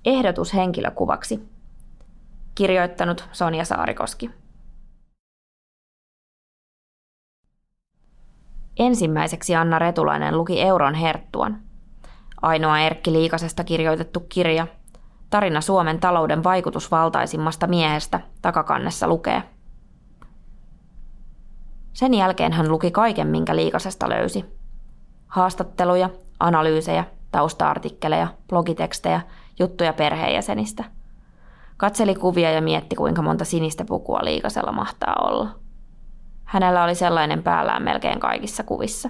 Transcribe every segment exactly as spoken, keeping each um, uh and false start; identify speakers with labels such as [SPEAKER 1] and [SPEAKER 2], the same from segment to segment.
[SPEAKER 1] Ehdotus henkilökuvaksi. Kirjoittanut Sonja Saarikoski. Ensimmäiseksi Anna Retulainen luki Euron Herttuan. Ainoa Erkki Liikasesta kirjoitettu kirja. Tarina Suomen talouden vaikutusvaltaisimmasta miehestä takakannessa lukee. Sen jälkeen hän luki kaiken, minkä Liikasesta löysi. Haastatteluja, analyysejä, tausta-artikkeleja, blogitekstejä, juttuja perheenjäsenistä. Katseli kuvia ja mietti, kuinka monta sinistä pukua Liikasella mahtaa olla. Hänellä oli sellainen päällään melkein kaikissa kuvissa.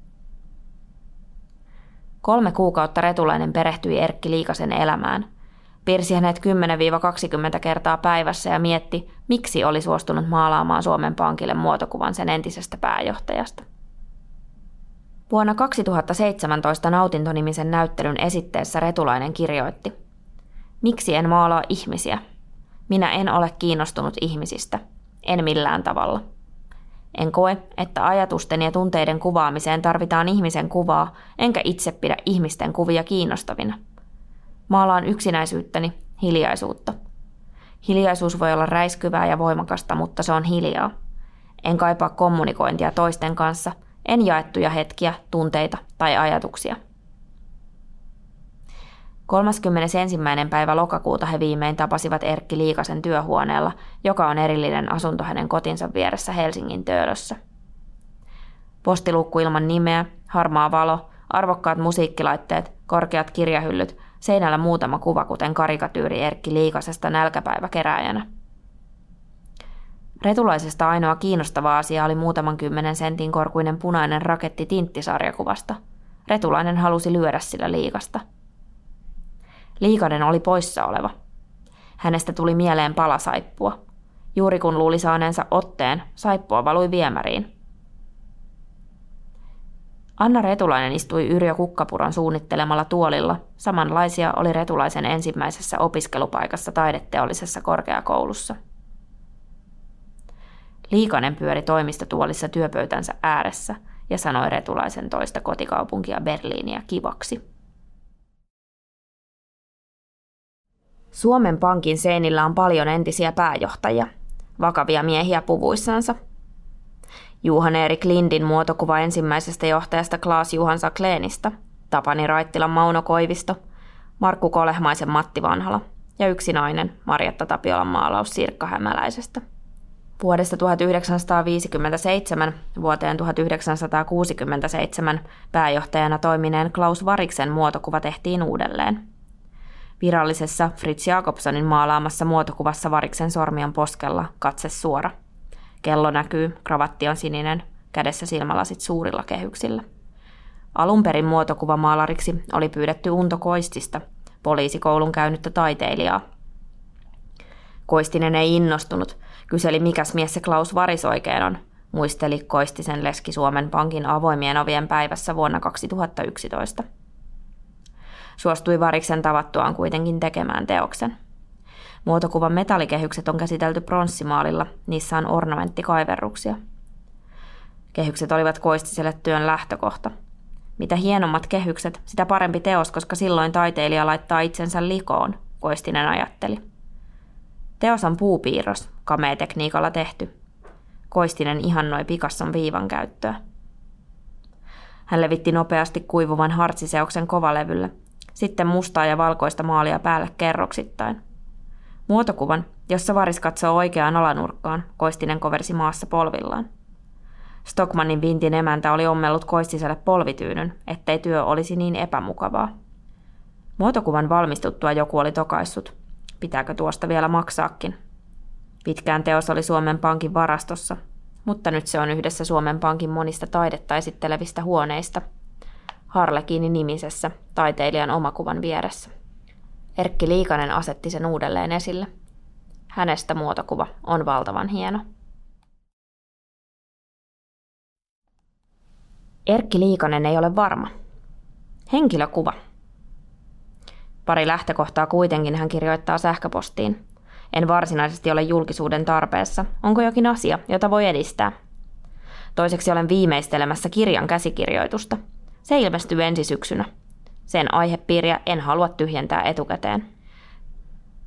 [SPEAKER 1] Kolme kuukautta Retulainen perehtyi Erkki Liikasen elämään. Piirsi hänet kymmenen kaksikymmentä kertaa päivässä ja mietti, miksi oli suostunut maalaamaan Suomen Pankille muotokuvan sen entisestä pääjohtajasta. Vuonna kaksituhattaseitsemäntoista Nautinto-nimisen näyttelyn esitteessä Retulainen kirjoitti: Miksi en maalaa ihmisiä? Minä en ole kiinnostunut ihmisistä. En millään tavalla. En koe, että ajatusten ja tunteiden kuvaamiseen tarvitaan ihmisen kuvaa, enkä itse pidä ihmisten kuvia kiinnostavina. Maalaan yksinäisyyttäni, hiljaisuutta. Hiljaisuus voi olla räiskyvää ja voimakasta, mutta se on hiljaa. En kaipaa kommunikointia toisten kanssa, en jaettuja hetkiä, tunteita tai ajatuksia. kolmaskymmenesensimmäinen päivä lokakuuta he viimein tapasivat Erkki Liikasen työhuoneella, joka on erillinen asunto hänen kotinsa vieressä Helsingin Töölössä. Postiluukku ilman nimeä, harmaa valo, arvokkaat musiikkilaitteet, korkeat kirjahyllyt, seinällä muutama kuva, kuten karikatyyri Erkki Liikasesta nälkäpäiväkerääjänä. Retulaisesta ainoa kiinnostava asia oli muutaman kymmenen sentin korkuinen punainen raketti tinttisarjakuvasta. Retulainen halusi lyödä sillä Liikasta. Liikanen oli poissa oleva. Hänestä tuli mieleen pala saippua. Juuri kun luuli saaneensa otteen, saippua valui viemäriin. Anna Retulainen istui Yrjö Kukkapuron suunnittelemalla tuolilla. Samanlaisia oli Retulaisen ensimmäisessä opiskelupaikassa taideteollisessa korkeakoulussa. Liikanen pyöri toimistotuolissa työpöytänsä ääressä ja sanoi Retulaisen toista kotikaupunkia Berliiniä kivaksi. Suomen Pankin seinillä on paljon entisiä pääjohtajia, vakavia miehiä puvuissansa. Juhan Erik Lindin muotokuva ensimmäisestä johtajasta Klaas Juhan Sakleenista, Tapani Raittilan Mauno Koivisto, Markku Kolehmaisen Matti Vanhala ja yksi nainen, Marjatta Tapiolan maalaus Sirkka Hämäläisestä. Vuodesta tuhatyhdeksänsataaviisikymmentäseitsemän vuoteen tuhatyhdeksänsataakuusikymmentäseitsemän pääjohtajana toimineen Klaus Variksen muotokuva tehtiin uudelleen. Virallisessa Fritz Jakobsonin maalaamassa muotokuvassa Variksen sormi on poskella, katse suora. Kello näkyy, kravatti on sininen, kädessä silmälasit suurilla kehyksillä. Alun perin muotokuvamaalariksi oli pyydetty Unto Koistista, poliisikoulun käynyttä taiteilijaa. Koistinen ei innostunut, kyseli mikäs mies se Klaus Varis oikein on, muisteli Koistisen leski Suomen Pankin avoimien ovien päivässä vuonna kaksituhattayksitoista. Suostui Variksen tavattuaan kuitenkin tekemään teoksen. Muotokuvan metallikehykset on käsitelty pronssimaalilla, niissä on ornamenttikaiverruksia. Kehykset olivat Koistiselle työn lähtökohta. Mitä hienommat kehykset, sitä parempi teos, koska silloin taiteilija laittaa itsensä likoon, Koistinen ajatteli. Teos on puupiirros, kamea-tekniikalla tehty. Koistinen ihannoi Picasson viivan käyttöä. Hän levitti nopeasti kuivuvan hartsiseoksen kovalevylle, sitten mustaa ja valkoista maalia päälle kerroksittain. Muotokuvan, jossa Varis katsoo oikeaan alanurkkaan, Koistinen koversi maassa polvillaan. Stockmannin vintin emäntä oli ommellut Koistiselle polvityynyn, ettei työ olisi niin epämukavaa. Muotokuvan valmistuttua joku oli tokaissut. Pitääkö tuosta vielä maksaakin? Pitkään teos oli Suomen Pankin varastossa, mutta nyt se on yhdessä Suomen Pankin monista taidetta esittelevistä huoneista. Harlekiini nimisessä, taiteilijan omakuvan vieressä. Erkki Liikanen asetti sen uudelleen esille. Hänestä muotokuva on valtavan hieno. Erkki Liikanen ei ole varma. Henkilökuva. Pari lähtökohtaa kuitenkin hän kirjoittaa sähköpostiin. En varsinaisesti ole julkisuuden tarpeessa. Onko jokin asia, jota voi edistää? Toiseksi olen viimeistelemässä kirjan käsikirjoitusta. Se ilmestyy ensi syksynä. Sen aihepiiriä en halua tyhjentää etukäteen.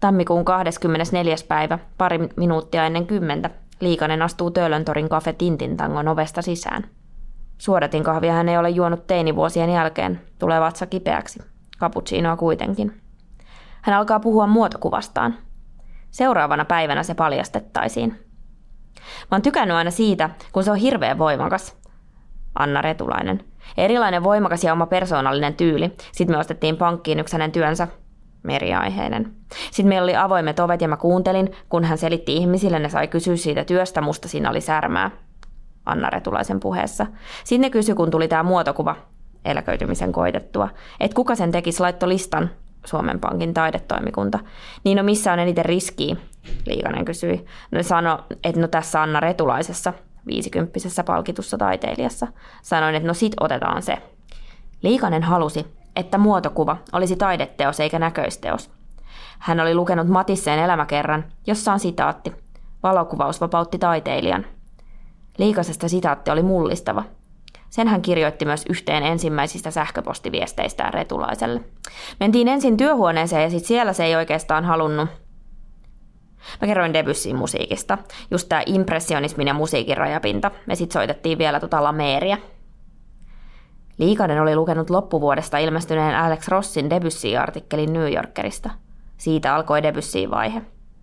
[SPEAKER 1] Tammikuun kahdeskymmenesneljäs päivä, pari minuuttia ennen kymmentä, Liikanen astuu Töölöntorin Cafe Tintintangon ovesta sisään. Suodatinkahvia hän ei ole juonut teinivuosien jälkeen, tulee vatsa kipeäksi. Cappuccinoa kuitenkin. Hän alkaa puhua muotokuvastaan. Seuraavana päivänä se paljastettaisiin. Mä oon tykännyt aina siitä, kun se on hirveän voimakas. Anna Retulainen. Erilainen voimakas ja oma persoonallinen tyyli. Sitten me ostettiin pankkiin yksi hänen työnsä. Meriaiheinen. Sitten meillä oli avoimet ovet ja mä kuuntelin, kun hän selitti ihmisille, ne sai kysyä siitä työstä, musta siinä oli särmää. Anna Retulaisen puheessa. Sitten ne kysyi, kun tuli tää muotokuva, eläköitymisen koitettua, että kuka sen tekisi, laittoi listan, Suomen Pankin taidetoimikunta. Niin no missä on eniten riskiä, Liikanen kysyi. No sanoi, että no tässä Anna Retulaisessa, viisikymppisessä palkitussa taiteilijassa. Sanoin, että no sit otetaan se. Liikanen halusi, että muotokuva olisi taideteos eikä näköisteos. Hän oli lukenut Matisseen elämäkerran, jossa on sitaatti. Valokuvaus vapautti taiteilijan. Liikasesta sitaatti oli mullistava. Sen hän kirjoitti myös yhteen ensimmäisistä sähköpostiviesteistään Retulaiselle. Mentiin ensin työhuoneeseen ja sitten siellä se ei oikeastaan halunnut. Mä kerroin Debussyn musiikista, just tää impressionismin ja musiikin rajapinta, ja sit soitettiin vielä tota Lameeria. Liikanen oli lukenut loppuvuodesta ilmestyneen Alex Rossin Debussy-artikkelin New Yorkerista. Siitä alkoi Debussyn vaihe.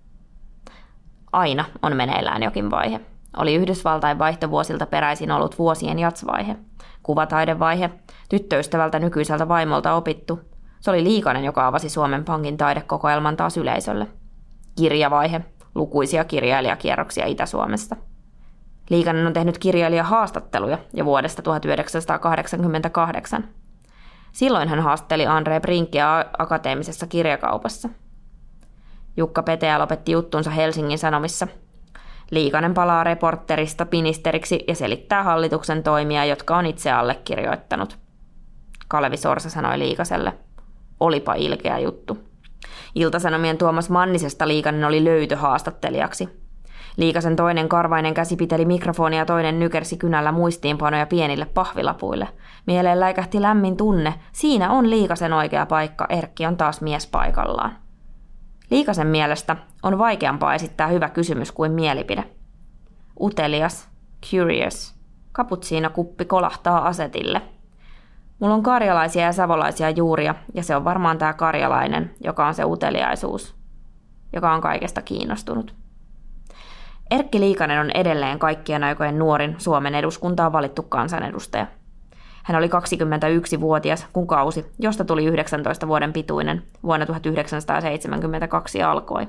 [SPEAKER 1] Aina on meneillään jokin vaihe. Oli Yhdysvaltain vaihtovuosilta peräisin ollut vuosien jatsvaihe, kuvataidevaihe, tyttöystävältä nykyiseltä vaimolta opittu. Se oli Liikanen, joka avasi Suomen Pankin taidekokoelman taas yleisölle. Kirjavaihe, lukuisia kirjailijakierroksia Itä-Suomesta. Liikanen on tehnyt kirjailijahaastatteluja jo vuodesta tuhatyhdeksänsataakahdeksankymmentäkahdeksan. Silloin hän haastatteli Andre Brinkkiä akateemisessa kirjakaupassa. Jukka Peteä lopetti juttunsa Helsingin Sanomissa. Liikanen palaa reporterista ministeriksi ja selittää hallituksen toimia, jotka on itse allekirjoittanut. Kalevi Sorsa sanoi Liikaselle. Olipa ilkeä juttu. Ilta-Sanomien Tuomas Mannisesta Liikanen oli löytö haastattelijaksi. Liikasen toinen karvainen käsi piteli mikrofonia ja toinen nykersi kynällä muistiinpanoja pienille pahvilapuille. Mieleen läikähti lämmin tunne. Siinä on Liikasen oikea paikka, Erkki on taas mies paikallaan. Liikasen mielestä on vaikeampaa esittää hyvä kysymys kuin mielipide. Utelias, curious, cappuccino-kuppi kolahtaa asetille. Mulla on karjalaisia ja savolaisia juuria, ja se on varmaan tää karjalainen, joka on se uteliaisuus, joka on kaikesta kiinnostunut. Erkki Liikanen on edelleen kaikkien aikojen nuorin Suomen eduskuntaan valittu kansanedustaja. Hän oli kaksikymmentäyksivuotias, kun kausi, josta tuli yhdeksäntoista vuoden pituinen, vuonna tuhatyhdeksänsataaseitsemänkymmentäkaksi alkoi.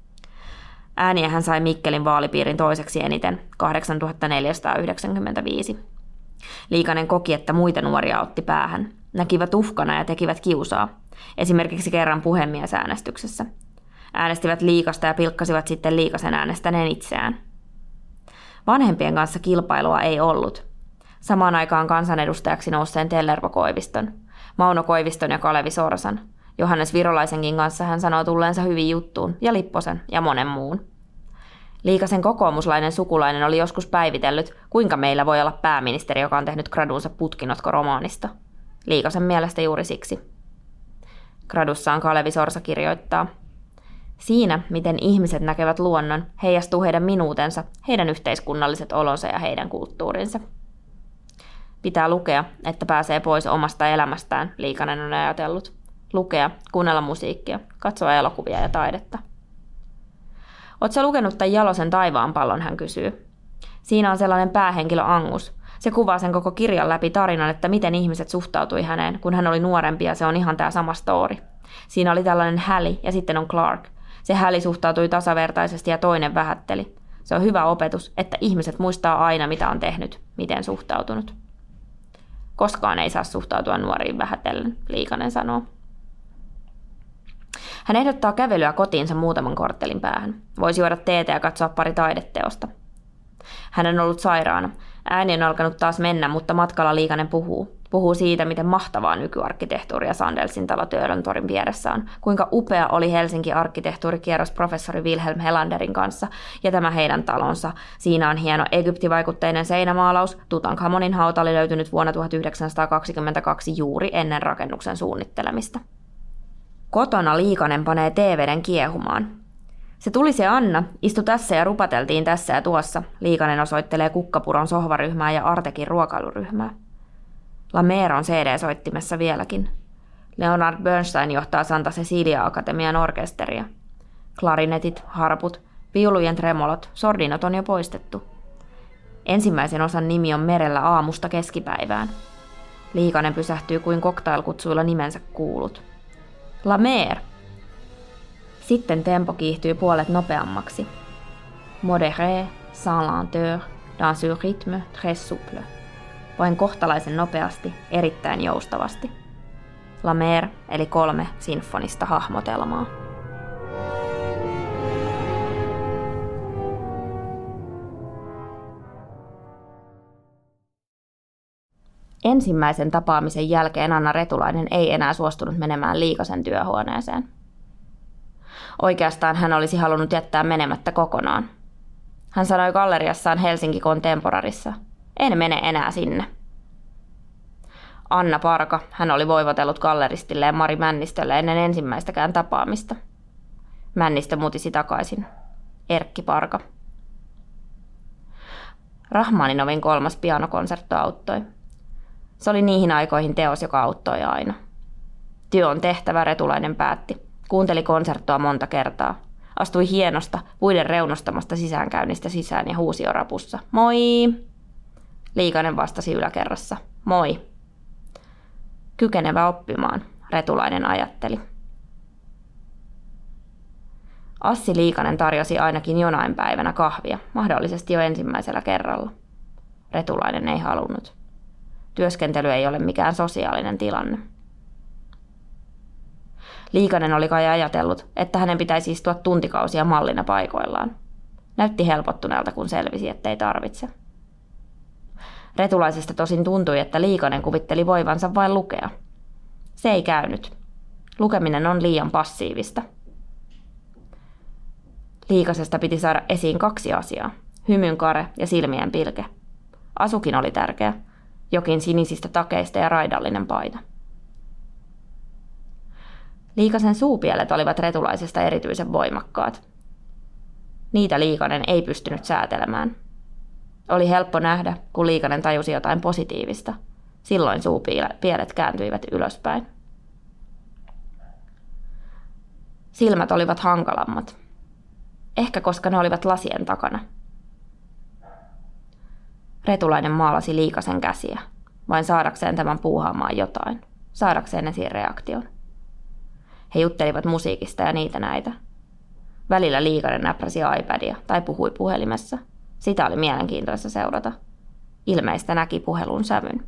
[SPEAKER 1] Ääniä hän sai Mikkelin vaalipiirin toiseksi eniten, kahdeksantuhattaneljäsataayhdeksänkymmentäviisi. Liikanen koki, että muita nuoria otti päähän. Näkivät uhkana ja tekivät kiusaa. Esimerkiksi kerran puhemiesäänestyksessä. Äänestivät Liikasta ja pilkkasivat sitten Liikasen äänestäneen itseään. Vanhempien kanssa kilpailua ei ollut. Samaan aikaan kansanedustajaksi nousseen Tellervo Koiviston, Mauno Koiviston ja Kalevi Sorsan. Johannes Virolaisenkin kanssa hän sanoo tulleensa hyvin juttuun, ja Lipposen ja monen muun. Liikasen kokoomuslainen sukulainen oli joskus päivitellyt, kuinka meillä voi olla pääministeri, joka on tehnyt gradunsa Putkinotko-romaanista. Liikasen mielestä juuri siksi. Gradussaan Kalevi Sorsa kirjoittaa: siinä, miten ihmiset näkevät luonnon, heijastuu heidän minuutensa, heidän yhteiskunnalliset olonsa ja heidän kulttuurinsa. Pitää lukea, että pääsee pois omasta elämästään, Liikanen on ajatellut. Lukea, kuunnella musiikkia, katsoa elokuvia ja taidetta. Ootko lukenut tämän Jalosen taivaanpallon, hän kysyy. Siinä on sellainen päähenkilö Angus. Se kuvaa sen koko kirjan läpi tarinan, että miten ihmiset suhtautui häneen, kun hän oli nuorempi ja se on ihan tämä sama story. Siinä oli tällainen Häli ja sitten on Clark. Se Häli suhtautui tasavertaisesti ja toinen vähätteli. Se on hyvä opetus, että ihmiset muistaa aina mitä on tehnyt, miten suhtautunut. Koskaan ei saa suhtautua nuoriin vähätellen, Liikanen sanoo. Hän ehdottaa kävelyä kotiinsa muutaman korttelin päähän. Voisi juoda teetä ja katsoa pari taideteosta. Hän on ollut sairaana. Ääni on alkanut taas mennä, mutta matkalla Liikanen puhuu. Puhuu siitä, miten mahtavaa nykyarkkitehtuuria Sandelsin talo Töölöntorin vieressä on. Kuinka upea oli Helsinki arkkitehtuurikierros professori Wilhelm Helanderin kanssa ja tämä heidän talonsa. Siinä on hieno egyptivaikutteinen seinämaalaus. Tutankhamonin hauta oli löytynyt vuonna tuhatyhdeksänsataakaksikymmentäkaksi juuri ennen rakennuksen suunnittelemista. Kotona Liikanen panee teeveden kiehumaan. Se tuli se Anna, istu tässä ja rupateltiin tässä ja tuossa. Liikanen osoittelee Kukkapuron sohvaryhmää ja Artekin ruokailuryhmää. La Mer on C D-soittimessa vieläkin. Leonard Bernstein johtaa Santa Cecilia Akatemian orkesteria. Klarinetit, harput, viulujen tremolot, sordinot on jo poistettu. Ensimmäisen osan nimi on Merellä aamusta keskipäivään. Liikanen pysähtyy kuin cocktailkutsuilla nimensä kuulut. La Mer! Sitten tempo kiihtyy puolet nopeammaksi. Modéré, sans lenteur, dans un rythme très souple. Vain kohtalaisen nopeasti, erittäin joustavasti. La Mer, eli kolme sinfonista hahmotelmaa. Ensimmäisen tapaamisen jälkeen Anna Retulainen ei enää suostunut menemään Liikasen työhuoneeseen. Oikeastaan hän olisi halunnut jättää menemättä kokonaan. Hän sanoi galleriassaan Helsinki Contemporarissa, en mene enää sinne. Anna Parka, hän oli voivotellut galleristilleen Mari Männistölle ennen ensimmäistäkään tapaamista. Männistö mutisi takaisin. Erkki Parka. Rahmaninovin kolmas pianokonsertto auttoi. Se oli niihin aikoihin teos, joka auttoi aina. Työ on tehtävä, Retulainen päätti. Kuunteli konserttoa monta kertaa. Astui hienosta, puiden reunustamasta sisäänkäynnistä sisään ja huusi orapussa. Moi! Liikanen vastasi yläkerrassa. Moi! Kykenevä oppimaan, Retulainen ajatteli. Assi Liikanen tarjosi ainakin jonain päivänä kahvia, mahdollisesti jo ensimmäisellä kerralla. Retulainen ei halunnut. Työskentely ei ole mikään sosiaalinen tilanne. Liikanen oli kai ajatellut, että hänen pitäisi istua tuntikausia mallina paikoillaan. Näytti helpottuneelta, kun selvisi, ettei tarvitse. Retulaisesta tosin tuntui, että Liikanen kuvitteli voivansa vain lukea. Se ei käynyt. Lukeminen on liian passiivista. Liikasesta piti saada esiin kaksi asiaa. Hymyn kare ja silmien pilke. Asukin oli tärkeä. Jokin sinisistä takeista ja raidallinen paita. Liikasen suupielet olivat Retulaisesta erityisen voimakkaat. Niitä Liikanen ei pystynyt säätelemään. Oli helppo nähdä, kun Liikanen tajusi jotain positiivista. Silloin suupielet kääntyivät ylöspäin. Silmät olivat hankalammat. Ehkä koska ne olivat lasien takana. Retulainen maalasi Liikasen käsiä, vain saadakseen tämän puuhaamaan jotain, saadakseen esiin reaktion. He juttelivat musiikista ja niitä näitä. Välillä Liikanen näpräsi iPadia tai puhui puhelimessa. Sitä oli mielenkiintoista seurata. Ilmeistä näki puhelun sävyn.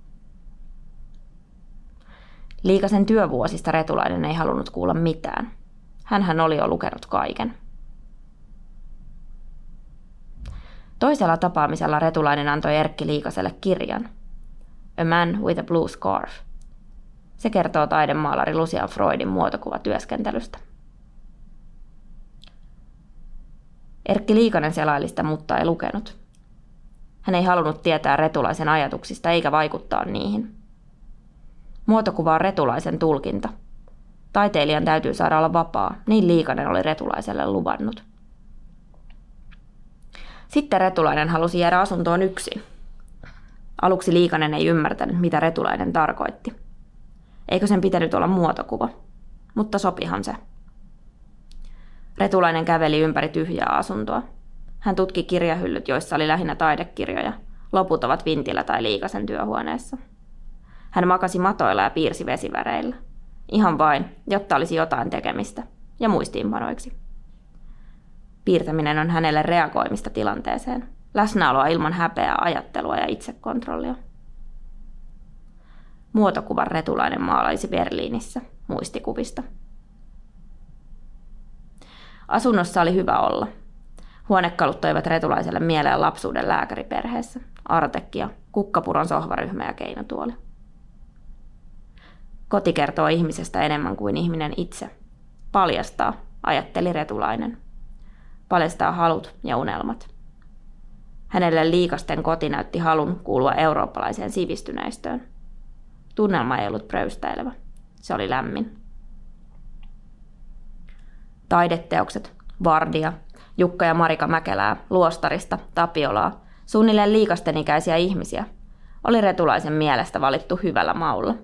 [SPEAKER 1] Liikasen työvuosista Retulainen ei halunnut kuulla mitään. Hänhän oli jo lukenut kaiken. Toisella tapaamisella Retulainen antoi Erkki Liikaselle kirjan. A Man with a Blue Scarf. Se kertoo taidemaalari Lucian Freudin muotokuvatyöskentelystä. Erkki Liikanen selaili sitä, mutta ei lukenut. Hän ei halunnut tietää Retulaisen ajatuksista eikä vaikuttaa niihin. Muotokuva on Retulaisen tulkinta. Taiteilijan täytyy saada olla vapaa, niin Liikanen oli Retulaiselle luvannut. Sitten Retulainen halusi jäädä asuntoon yksin. Aluksi Liikanen ei ymmärtänyt, mitä Retulainen tarkoitti. Eikö sen pitänyt olla muotokuva? Mutta sopihan se. Retulainen käveli ympäri tyhjää asuntoa. Hän tutki kirjahyllyt, joissa oli lähinnä taidekirjoja. Loput ovat vintillä tai Liikasen työhuoneessa. Hän makasi matoilla ja piirsi vesiväreillä. Ihan vain, jotta olisi jotain tekemistä ja muistiinpanoiksi. Piirtäminen on hänelle reagoimista tilanteeseen. Läsnäoloa ilman häpeää, ajattelua ja itsekontrollia. Muotokuvan Retulainen maalaisi Berliinissä muistikuvista. Asunnossa oli hyvä olla. Huonekalut toivat Retulaiselle mieleen lapsuuden lääkäriperheessä. Artekia, Kukkapuron sohvaryhmä ja keinotuoli. Koti kertoo ihmisestä enemmän kuin ihminen itse. Paljastaa, ajatteli Retulainen. Paljastaa halut ja unelmat. Hänelle Liikasten koti näytti halun kuulua eurooppalaiseen sivistyneistöön. Tunnelma ei ollut pröystäilevä. Se oli lämmin. Taideteokset, Vardia, Jukka ja Marika Mäkelää, Luostarista, Tapiolaa, suunnilleen Liikasten ikäisiä ihmisiä, oli Retulaisen mielestä valittu hyvällä maulla.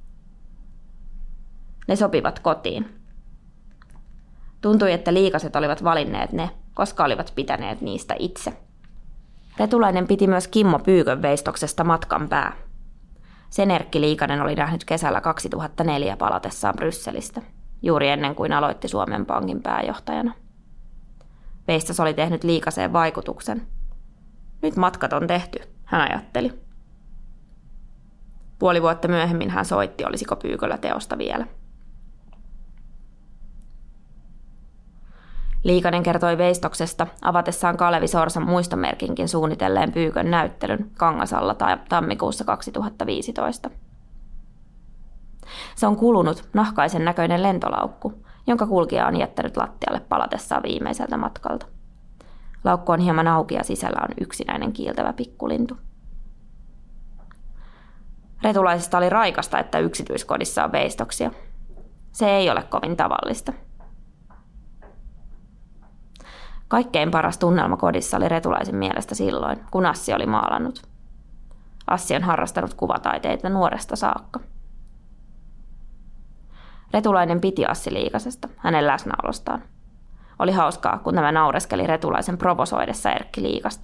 [SPEAKER 1] Ne sopivat kotiin. Tuntui, että Liikaset olivat valinneet ne, koska olivat pitäneet niistä itse. Retulainen piti myös Kimmo Pyykön veistoksesta matkan pää. Sen Erkki Liikanen oli nähnyt kesällä kaksituhattaneljä palatessaan Brysselistä, juuri ennen kuin aloitti Suomen Pankin pääjohtajana. Veistos oli tehnyt Liikaseen vaikutuksen. Nyt matkat on tehty, hän ajatteli. Puoli vuotta myöhemmin hän soitti, olisiko Pyyköllä teosta vielä. Liikanen kertoi veistoksesta avatessaan Kalevi Sorsan muistomerkinkin suunnitelleen Pyykön näyttelyn Kangasalla tammikuussa kaksituhattaviisitoista. Se on kulunut, nahkaisen näköinen lentolaukku, jonka kulkija on jättänyt lattialle palatessaan viimeiseltä matkalta. Laukku on hieman auki ja sisällä on yksinäinen kiiltävä pikkulintu. Retulaisesta oli raikasta, että yksityiskodissa on veistoksia. Se ei ole kovin tavallista. Kaikkein paras tunnelma kodissa oli Retulaisen mielestä silloin, kun Assi oli maalannut. Assi on harrastanut kuvataiteita nuoresta saakka. Retulainen piti Assi Liikasesta, hänen läsnäolostaan. Oli hauskaa, kun tämä naureskeli Retulaisen provosoidessa Erkki Liikasta.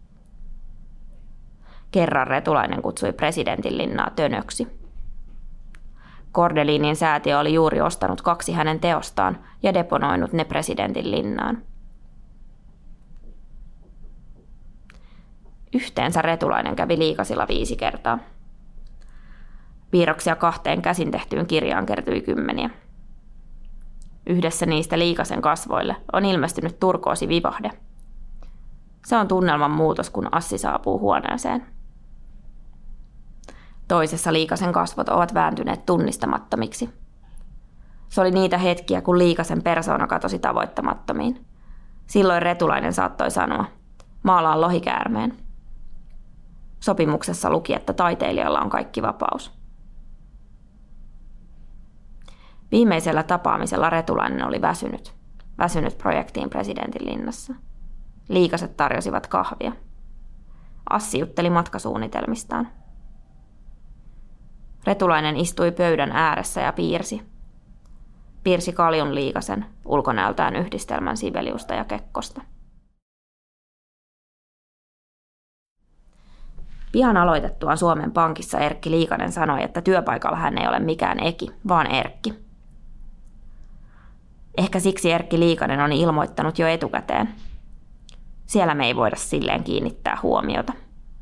[SPEAKER 1] Kerran Retulainen kutsui presidentin linnaa tönöksi. Kordelinin säätiö oli juuri ostanut kaksi hänen teostaan ja deponoinut ne presidentin linnaan. Yhteensä Retulainen kävi Liikasilla viisi kertaa. Piirroksia kahteen käsin tehtyyn kirjaan kertyi kymmeniä. Yhdessä niistä Liikasen kasvoille on ilmestynyt turkoosivivahde. Se on tunnelman muutos, kun Assi saapuu huoneeseen. Toisessa Liikasen kasvot ovat vääntyneet tunnistamattomiksi. Se oli niitä hetkiä, kun Liikasen persoona katosi tavoittamattomiin. Silloin Retulainen saattoi sanoa, maalaan lohikäärmeen. Sopimuksessa luki, että taiteilijalla on kaikki vapaus. Viimeisellä tapaamisella Retulainen oli väsynyt. Väsynyt projektiin presidentin linnassa. Liikaset tarjosivat kahvia. Assi jutteli matkasuunnitelmistaan. Retulainen istui pöydän ääressä ja piirsi. Piirsi Kaljun Liikasen, ulkonäöltään yhdistelmän Sibeliusta ja Kekkosta. Pian aloitettuaan Suomen Pankissa Erkki Liikanen sanoi, että työpaikalla hän ei ole mikään Eki, vaan Erkki. Ehkä siksi Erkki Liikanen on ilmoittanut jo etukäteen. Siellä me ei voida silleen kiinnittää huomiota.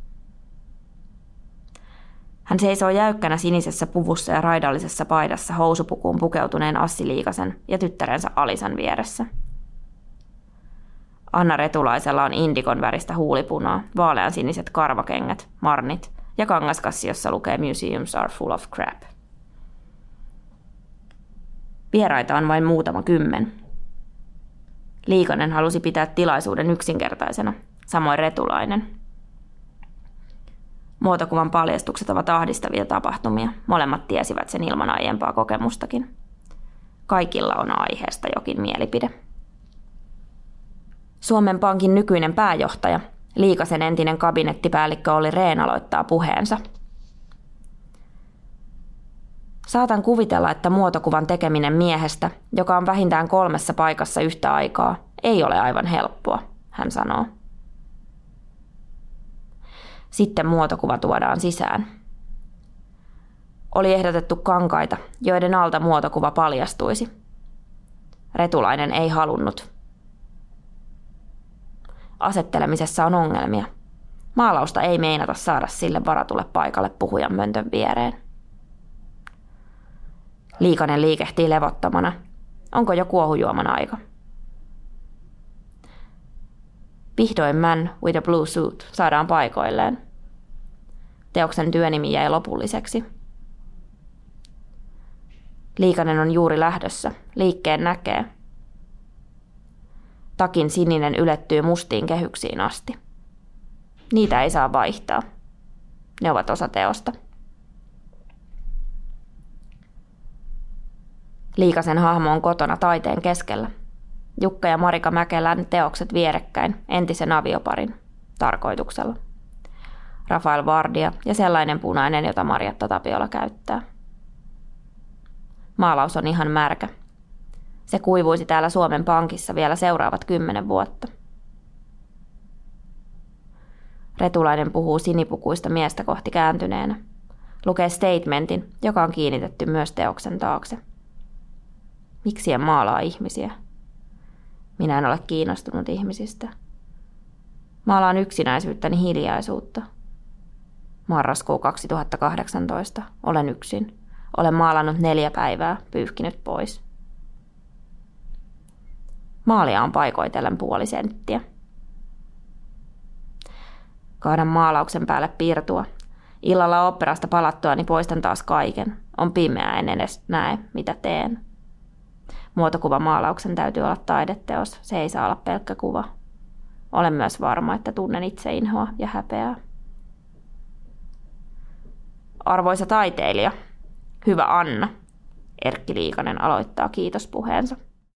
[SPEAKER 1] Hän seisoo jäykkänä sinisessä puvussa ja raidallisessa paidassa housupukuun pukeutuneen Assi Liikasen ja tyttärensä Alisan vieressä. Anna Retulaisella on indikon väristä huulipunaa, vaalean siniset karvakengät, marnit ja kangaskassi, jossa lukee Museums are full of crap. Vieraita on vain muutama kymmen. Liikanen halusi pitää tilaisuuden yksinkertaisena, samoin Retulainen. Muotokuvan paljastukset ovat ahdistavia tapahtumia. Molemmat tiesivät sen ilman aiempaa kokemustakin. Kaikilla on aiheesta jokin mielipide. Suomen Pankin nykyinen pääjohtaja, Liikasen entinen kabinettipäällikkö Olli Rehn aloittaa puheensa. Saatan kuvitella, että muotokuvan tekeminen miehestä, joka on vähintään kolmessa paikassa yhtä aikaa, ei ole aivan helppoa, hän sanoo. Sitten muotokuva tuodaan sisään. Oli ehdotettu kankaita, joiden alta muotokuva paljastuisi. Retulainen ei halunnut. Asettelemisessa on ongelmia. Maalausta ei meinata saada sille varatulle paikalle puhujan möntön viereen. Liikanen liikehtii levottomana. Onko jo kuohujuoman aika? Vihdoin Man with a Blue Suit saadaan paikoilleen. Teoksen työnimi jäi lopulliseksi. Liikanen on juuri lähdössä. Liikkeen näkee. Takin sininen ylettyy mustiin kehyksiin asti. Niitä ei saa vaihtaa. Ne ovat osa teosta. Liikasen hahmo on kotona taiteen keskellä. Jukka ja Marika Mäkelän teokset vierekkäin entisen avioparin tarkoituksella. Rafael Vardia ja sellainen punainen, jota Marjatta Tapiola käyttää. Maalaus on ihan märkä. Se kuivuisi täällä Suomen Pankissa vielä seuraavat kymmenen vuotta. Retulainen puhuu sinipukuista miestä kohti kääntyneenä. Lukee statementin, joka on kiinnitetty myös teoksen taakse. Miksi en maalaa ihmisiä? Minä en ole kiinnostunut ihmisistä. Maalaan yksinäisyyttäni hiljaisuutta. Marraskuu kaksituhattakahdeksantoista. Olen yksin. Olen maalannut neljä päivää, pyyhkinyt pois. Maalia on paikoitellen puoli senttiä. Kaadan maalauksen päälle piirtua. Illalla oopperasta palattuani poistan taas kaiken. On pimeää, en edes näe, mitä teen. Muotokuvamaalauksen täytyy olla taideteos, se ei saa olla pelkkä kuva. Olen myös varma, että tunnen itse inhoa ja häpeää. Arvoisa taiteilija, hyvä Anna, Erkki Liikanen aloittaa kiitospuheensa.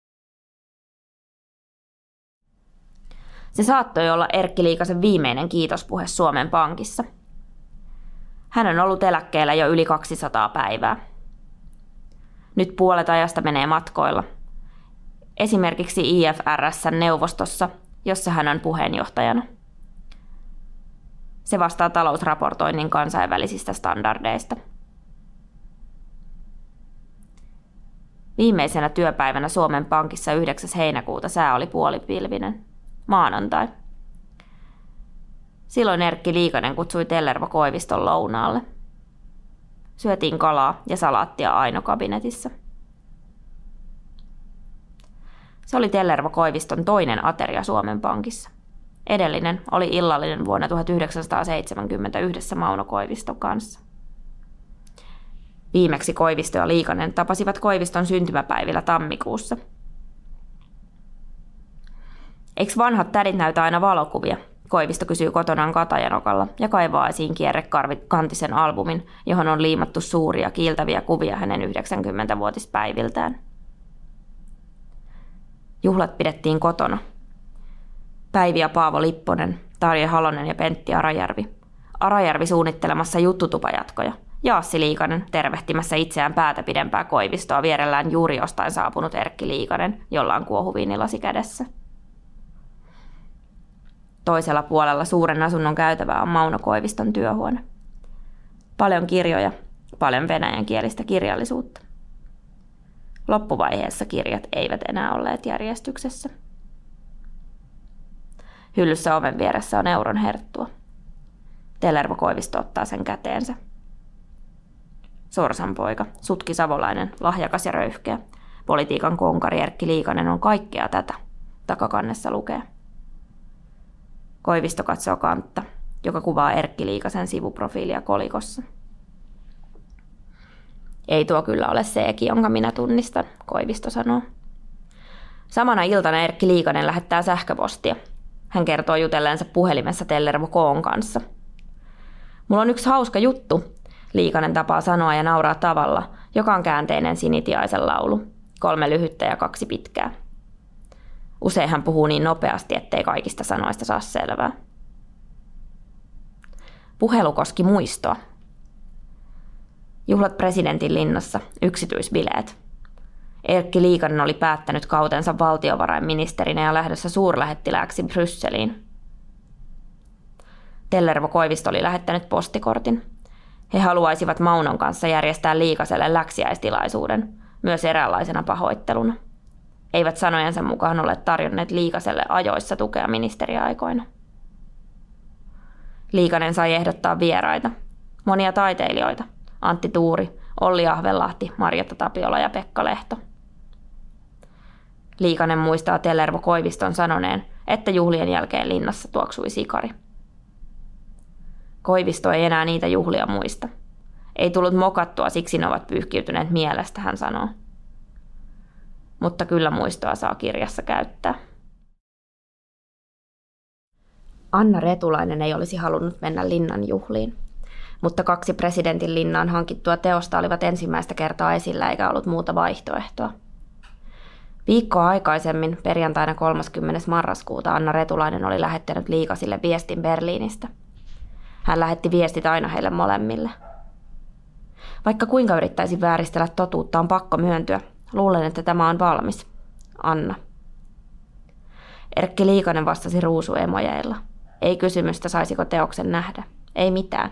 [SPEAKER 1] Se saattoi olla Erkki Liikasen viimeinen kiitospuhe Suomen Pankissa. Hän on ollut eläkkeellä jo yli kaksisataa päivää. Nyt puolet ajasta menee matkoilla. Esimerkiksi I F R S:n neuvostossa, jossa hän on puheenjohtajana. Se vastaa talousraportoinnin kansainvälisistä standardeista. Viimeisenä työpäivänä Suomen Pankissa yhdeksäs heinäkuuta sää oli puolipilvinen. Maanantai. Silloin Erkki Liikanen kutsui Tellervo Koiviston lounaalle. Syötiin kalaa ja salaattia Aino-kabinetissa. Se oli Tellervo Koiviston toinen ateria Suomen Pankissa. Edellinen oli illallinen vuonna tuhatyhdeksänsataaseitsemänkymmentä yhdessä Mauno Koiviston kanssa. Viimeksi Koivisto ja Liikanen tapasivat Koiviston syntymäpäivillä tammikuussa. Eiks vanhat tädit näytä aina valokuvia? Koivisto kysyy kotonaan Katajanokalla ja kaivaa esiin kierrekantisen albumin, johon on liimattu suuria kiiltäviä kuvia hänen yhdeksänkymmentävuotispäiviltään. Juhlat pidettiin kotona. Päivi ja Paavo Lipponen, Tarja Halonen ja Pentti Arajärvi. Arajärvi suunnittelemassa juttutupajatkoja. Jaassi Liikanen tervehtimässä itseään päätä pidempää Koivistoa vierellään juuri jostain saapunut Erkki Liikanen, jolla on kuohuviinilasi kädessä. Toisella puolella suuren asunnon käytävää on Mauno Koiviston työhuone. Paljon kirjoja, paljon venäjänkielistä kirjallisuutta. Loppuvaiheessa kirjat eivät enää olleet järjestyksessä. Hyllyssä oven vieressä on euron herttua. Tellervo Koivisto ottaa sen käteensä. Sorsanpoika, sutki savolainen, lahjakas ja röyhkeä. Politiikan konkari Erkki Liikanen on kaikkea tätä, takakannessa lukee. Koivisto katsoo kantta, joka kuvaa Erkki Liikasen sivuprofiilia kolikossa. Ei tuo kyllä ole seeki, jonka minä tunnistan, Koivisto sanoo. Samana iltana Erkki Liikanen lähettää sähköpostia. Hän kertoo jutelleensa puhelimessa Tellervo Koon kanssa. Mulla on yksi hauska juttu, Liikanen tapaa sanoa ja nauraa tavalla, joka on käänteinen Sinitiaisen laulu. Kolme lyhyttä ja kaksi pitkää. Usein hän puhuu niin nopeasti, ettei kaikista sanoista saa selvää. Puhelu koski muistoa. Juhlat presidentin linnassa, yksityisbileet. Erkki Liikanen oli päättänyt kautensa valtiovarainministerinä ja lähdössä suurlähettilääksi Brysseliin. Tellervo Koivisto oli lähettänyt postikortin. He haluaisivat Maunon kanssa järjestää Liikaselle läksiäistilaisuuden, myös eräänlaisena pahoitteluna. Eivät sanojensa mukaan ole tarjonneet Liikaselle ajoissa tukea ministeriaikoina. Liikanen sai ehdottaa vieraita, monia taiteilijoita, Antti Tuuri, Olli Ahvenlahti, Marjatta Tapiola ja Pekka Lehto. Liikanen muistaa Tellervo Koiviston sanoneen, että juhlien jälkeen linnassa tuoksui sikari. Koivisto ei enää niitä juhlia muista. Ei tullut mokattua, siksi ne ovat pyyhkiytyneet mielestä, hän sanoo. Mutta kyllä muistoa saa kirjassa käyttää. Anna Retulainen ei olisi halunnut mennä linnan juhliin, mutta kaksi presidentin linnaan hankittua teosta olivat ensimmäistä kertaa esillä eikä ollut muuta vaihtoehtoa. Viikkoa aikaisemmin, perjantaina kolmaskymmenes marraskuuta, Anna Retulainen oli lähettänyt Liikasille viestin Berliinistä. Hän lähetti viestit aina heille molemmille. Vaikka kuinka yrittäisi vääristellä totuutta, on pakko myöntyä. Luulen, että tämä on valmis. Anna. Erkki Liikanen vastasi ruusuemojeilla. Ei kysymystä, saisiko teoksen nähdä. Ei mitään.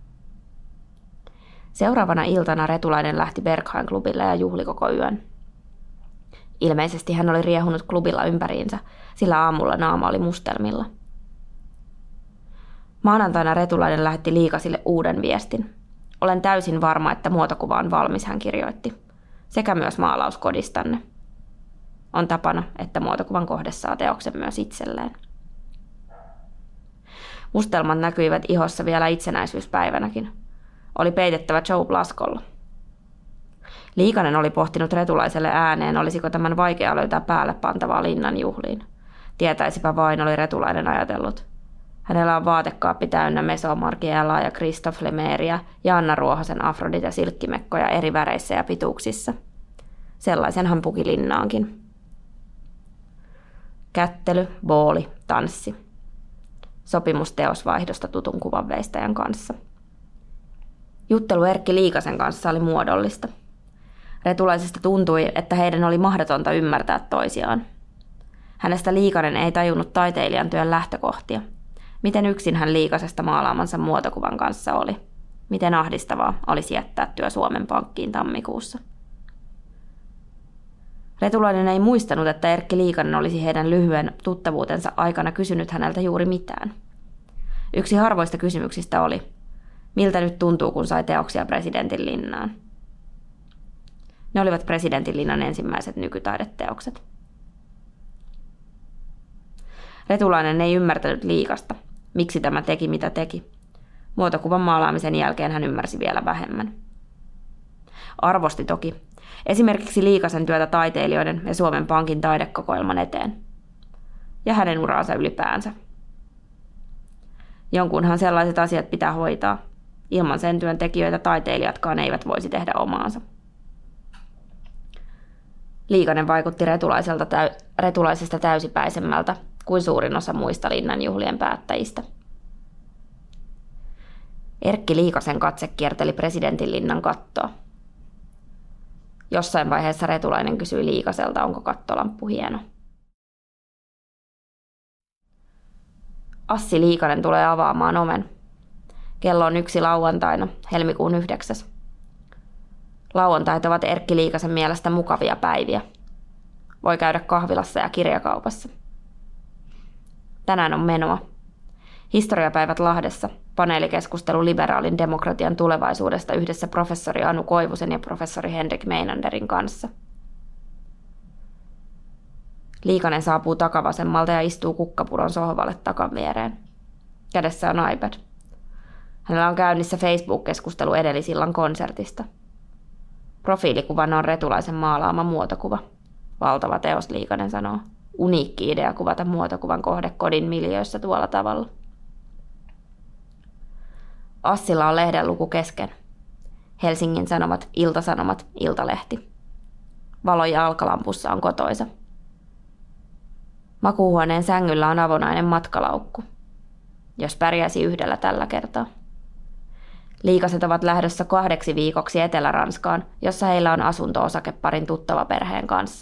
[SPEAKER 1] Seuraavana iltana Retulainen lähti Berghain-klubille ja juhli koko yön. Ilmeisesti hän oli riehunut klubilla ympäriinsä, sillä aamulla naama oli mustelmilla. Maanantaina Retulainen lähetti Liikasille uuden viestin. Olen täysin varma, että muotokuva on valmis, hän kirjoitti. Sekä myös maalaus kodistanne. On tapana, että muotokuvan kohde saa teoksen myös itselleen. Mustelmat näkyivät ihossa vielä itsenäisyyspäivänäkin. Oli peitettävä Joe Blaskolla. Liikanen oli pohtinut Retulaiselle ääneen, olisiko tämän vaikea löytää päälle pantavaa linnan juhliin. Tietäisipä vain, oli Retulainen ajatellut. Hänellä on vaatekaappi täynnä Meso Margielaa ja Christophe Lemairea ja Anna Ruohosen Afrodite silkkimekkoja eri väreissä ja pituuksissa. Sellaisen hän puki linnaankin. Kättely, booli, tanssi. Sopimus teosvaihdosta tutun kuvanveistäjän kanssa. Juttelu Erkki Liikasen kanssa oli muodollista. Retulaisesta tuntui, että heidän oli mahdotonta ymmärtää toisiaan. Hänestä Liikanen ei tajunnut taiteilijan työn lähtökohtia. Miten yksin hän Liikasesta maalaamansa muotokuvan kanssa oli. Miten ahdistavaa olisi jättää työ Suomen Pankkiin tammikuussa. Retulainen ei muistanut, että Erkki Liikanen olisi heidän lyhyen tuttavuutensa aikana kysynyt häneltä juuri mitään. Yksi harvoista kysymyksistä oli, miltä nyt tuntuu, kun sai teoksia presidentin linnaan. Ne olivat presidentin linnan ensimmäiset nykytaideteokset. Retulainen ei ymmärtänyt Liikasta, miksi tämä teki mitä teki. Muotokuvan maalaamisen jälkeen hän ymmärsi vielä vähemmän. Arvosti toki esimerkiksi Liikasen työtä taiteilijoiden ja Suomen Pankin taidekokoelman eteen. Ja hänen uraansa ylipäänsä. Jonkunhan sellaiset asiat pitää hoitaa. Ilman sen työn tekijöitä taiteilijatkaan eivät voisi tehdä omaansa. Liikanen vaikutti Retulaiselta täy- Retulaisesta täysipäisemmältä kuin suurin osa muista linnanjuhlien päättäjistä. Erkki Liikasen katse kierteli presidentin linnan kattoa. Jossain vaiheessa Retulainen kysyi Liikaselta, onko kattolamppu hieno. Assi Liikanen tulee avaamaan oven. Kello on yksi lauantaina, helmikuun yhdeksäs. Lauantait ovat Erkki Liikasen mielestä mukavia päiviä. Voi käydä kahvilassa ja kirjakaupassa. Tänään on menoa. Historiapäivät Lahdessa, paneelikeskustelu liberaalin demokratian tulevaisuudesta yhdessä professori Anu Koivusen ja professori Henrik Meinanderin kanssa. Liikanen saapuu takavasemmalta ja istuu kukkapuron sohvalle takan viereen. Kädessä on iPad. Hänellä on käynnissä Facebook-keskustelu edellisillan konsertista. Profiilikuvana on Retulaisen maalaama muotokuva. Valtava teos, Liikanen sanoo. Uniikki idea kuvata muotokuvan kohde kodin miljöissä tuolla tavalla. Assilla on lehdenluku kesken. Helsingin Sanomat, Ilta-Sanomat, Iltalehti. Valo jalkalampussa on kotoisa. Makuuhuoneen sängyllä on avonainen matkalaukku. Jos pärjäisi yhdellä tällä kertaa. Liikaset ovat lähdössä kahdeksi viikoksi Etelä-Ranskaan, jossa heillä on asunto-osakeparin tuttava perheen kanssa.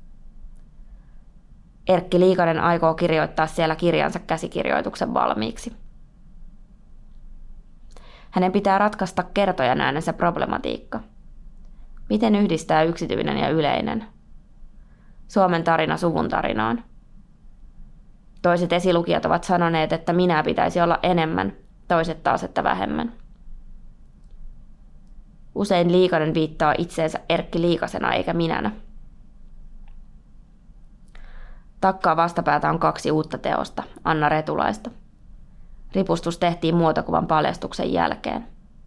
[SPEAKER 1] Erkki Liikanen aikoo kirjoittaa siellä kirjansa käsikirjoituksen valmiiksi. Hänen pitää ratkaista kertojan äänensä problematiikka. Miten yhdistää yksityinen ja yleinen? Suomen tarina suvun tarinaan. Toiset esilukijat ovat sanoneet, että minä pitäisi olla enemmän, toiset taas, että vähemmän. Usein Liikanen viittaa itseensä Erkki Liikasena eikä minänä. Takkaa vastapäätä on kaksi uutta teosta, Anna Retulaista. Ripustus tehtiin muotokuvan paljastuksen jälkeen.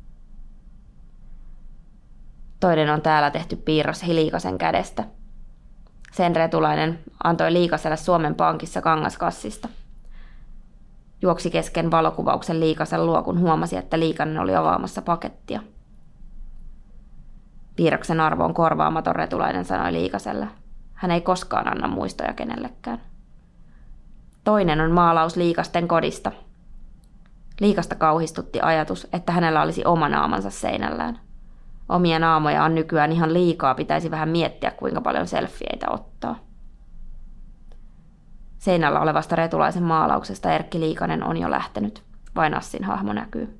[SPEAKER 1] Toinen on täällä tehty piirros Liikasen kädestä. Sen Retulainen antoi Liikaselle Suomen Pankissa kangaskassista. Juoksi kesken valokuvauksen Liikasen luo, kun huomasi, että Liikanen oli avaamassa pakettia. Piirroksen arvo on korvaamaton, Retulainen sanoi Liikaselle. Hän ei koskaan anna muistoja kenellekään. Toinen on maalaus Liikasten kodista. Liikasta kauhistutti ajatus, että hänellä olisi oma naamansa seinällään. Omia naamoja on nykyään ihan liikaa, pitäisi vähän miettiä, kuinka paljon selfieitä ottaa. Seinällä olevasta Retulaisen maalauksesta Erkki Liikanen on jo lähtenyt. Vain Assin hahmo näkyy.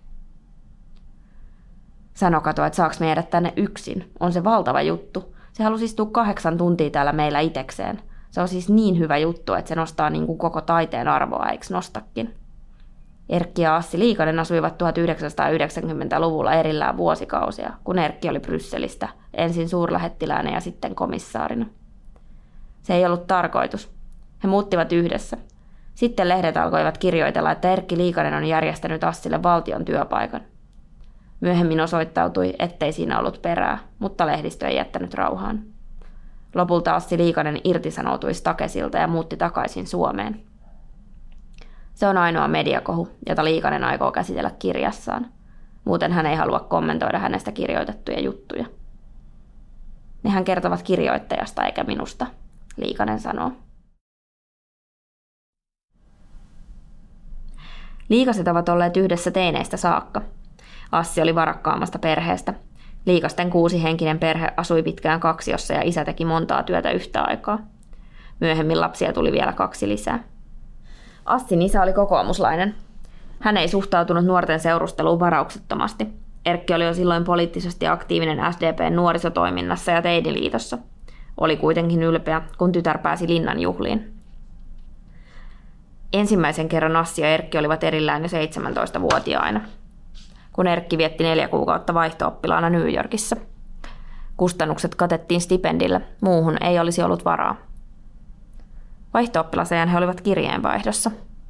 [SPEAKER 1] Sano kato, että saaks me jäädä tänne yksin. On se valtava juttu. Se halusi istua kahdeksan tuntia täällä meillä itekseen. Se on siis niin hyvä juttu, että se nostaa niin kuin koko taiteen arvoa, eikö nostakin? Erkki ja Assi Liikanen asuivat tuhatyhdeksänsataayhdeksänkymmentäluvulla erillään vuosikausia, kun Erkki oli Brysselistä, ensin suurlähettiläänä ja sitten komissaarina. Se ei ollut tarkoitus. He muuttivat yhdessä. Sitten lehdet alkoivat kirjoitella, että Erkki Liikanen on järjestänyt Assille valtion työpaikan. Myöhemmin osoittautui, ettei siinä ollut perää, mutta lehdistö ei jättänyt rauhaan. Lopulta Assi Liikanen irtisanoutui Stakesilta ja muutti takaisin Suomeen. Se on ainoa mediakohu, jota Liikanen aikoo käsitellä kirjassaan. Muuten hän ei halua kommentoida hänestä kirjoitettuja juttuja. Nehän kertovat kirjoittajasta eikä minusta, Liikanen sanoo. Liikaset ovat olleet yhdessä teineistä saakka. Assi oli varakkaammasta perheestä. Liikasten kuusihenkinen perhe asui pitkään kaksiossa ja isä teki montaa työtä yhtä aikaa. Myöhemmin lapsia tuli vielä kaksi lisää. Assin isä oli kokoomuslainen. Hän ei suhtautunut nuorten seurusteluun varauksettomasti. Erkki oli jo silloin poliittisesti aktiivinen S D P:n nuorisotoiminnassa ja Teini-liitossa. Oli kuitenkin ylpeä, kun tytär pääsi linnan juhliin. Ensimmäisen kerran Assi ja Erkki olivat erillään jo seitsemäntoistavuotiaina, kun Erkki vietti neljä kuukautta vaihto-oppilaana New Yorkissa. Kustannukset katettiin stipendillä, muuhun ei olisi ollut varaa. Vaihto-oppilasajan he olivat kirjeenvaihdossa.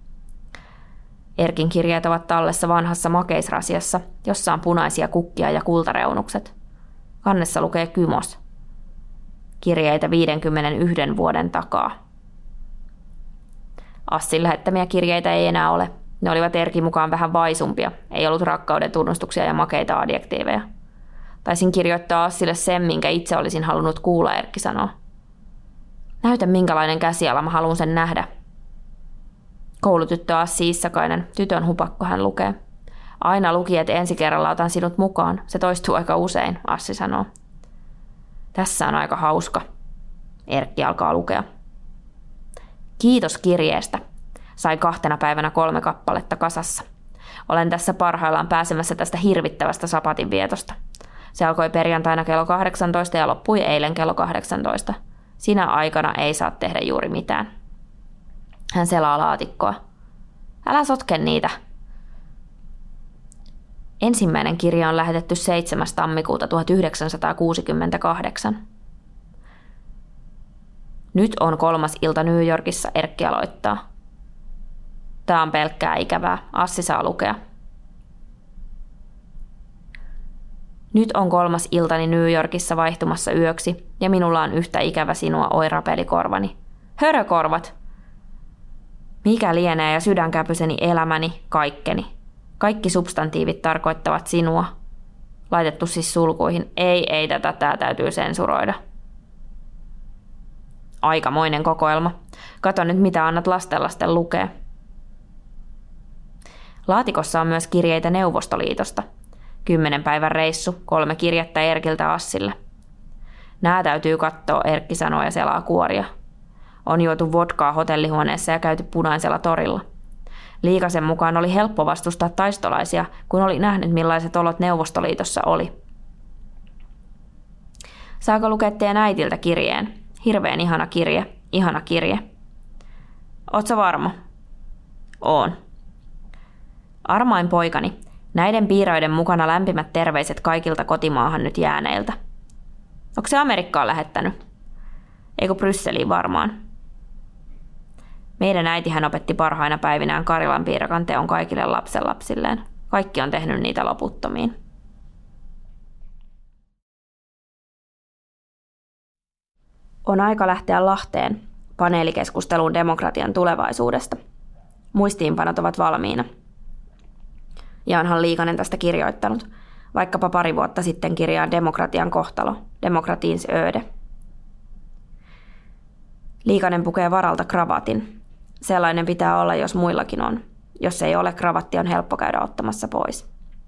[SPEAKER 1] Erkin kirjeet ovat tallessa vanhassa makeisrasiassa, jossa on punaisia kukkia ja kultareunukset. Kannessa lukee Kymos. Kirjeitä viidenkymmenenyhden vuoden takaa. Assin lähettämiä kirjeitä ei enää ole. Ne olivat Erkin mukaan vähän vaisumpia. Ei ollut rakkauden tunnustuksia ja makeita adjektiiveja. Taisin kirjoittaa Assille sen, minkä itse olisin halunnut kuulla, Erkki sanoo. Näytä minkälainen käsiala, mä haluan sen nähdä. Koulutyttö Assi Issakainen, tytön hupakko hän lukee. Aina luki, että ensi kerralla otan sinut mukaan. Se toistuu aika usein, Assi sanoo. Tässä on aika hauska. Erkki alkaa lukea. Kiitos kirjeestä. Sai kahtena päivänä kolme kappaletta kasassa. Olen tässä parhaillaan pääsemässä tästä hirvittävästä sapatin vietosta. Se alkoi perjantaina kello kahdeksantoista ja loppui eilen kello kahdeksantoista. Sinä aikana ei saa tehdä juuri mitään. Hän selaa laatikkoa. Älä sotke niitä. Ensimmäinen kirja on lähetetty seitsemäs tammikuuta tuhatyhdeksänsataakuusikymmentäkahdeksan. Nyt on kolmas ilta New Yorkissa, Erkki aloittaa. Tää on pelkkää ikävää, Assi saa lukea. Nyt on kolmas iltani New Yorkissa vaihtumassa yöksi, ja minulla on yhtä ikävä sinua, oi rapelikorvani. Hörökorvat! Mikä lienee ja sydänkäpyseni elämäni, kaikkeni. Kaikki substantiivit tarkoittavat sinua. Laitettu siis sulkuihin. Ei, ei tätä, tää täytyy sensuroida. Aikamoinen kokoelma. Kato nyt, mitä annat lastenlasten lukea. Laatikossa on myös kirjeitä Neuvostoliitosta. Kymmenen päivän reissu, kolme kirjettä Erkiltä Assille. Nää täytyy katsoa, Erkki sanoo ja selaa kuoria. On juotu vodkaa hotellihuoneessa ja käyty Punaisella torilla. Liikasen mukaan oli helppo vastustaa taistolaisia, kun oli nähnyt millaiset olot Neuvostoliitossa oli. Saako lukea teidän äitiltä kirjeen? Hirveän ihana kirje, ihana kirje. Oot sä varma? Oon. Armain poikani, näiden piiraiden mukana lämpimät terveiset kaikilta kotimaahan nyt jääneiltä. Onko se Amerikkaan lähettänyt? Eikö Brysseliin varmaan? Meidän äitihän opetti parhaina päivinään Karilan piirakan teon kaikille lapsenlapsilleen. Kaikki on tehnyt niitä loputtomiin. On aika lähteä Lahteen paneelikeskusteluun demokratian tulevaisuudesta. Muistiinpanot ovat valmiina. Ja onhan Liikanen tästä kirjoittanut, vaikkapa pari vuotta sitten kirjaan Demokratian kohtalo, Demokratins öde. Liikanen pukee varalta kravatin. Sellainen pitää olla, jos muillakin on. Jos ei ole, kravatti on helppo käydä ottamassa pois.